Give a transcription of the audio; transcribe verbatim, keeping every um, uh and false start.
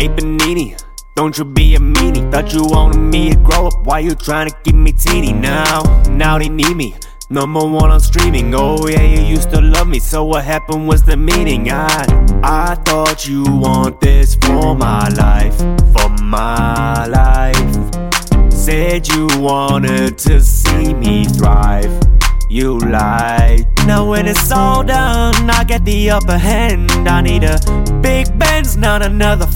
Hey Panini, don't you be a meanie. Thought you wanted me to grow up, why you trying to keep me teeny now? Now they need me, number one on streaming. Oh yeah, you used to love me, so what happened was the meaning. I, I thought you want this for my life, for my life. Said you wanted to see me thrive, you lied. Now when it's all done, I get the upper hand. I need a big Benz, not another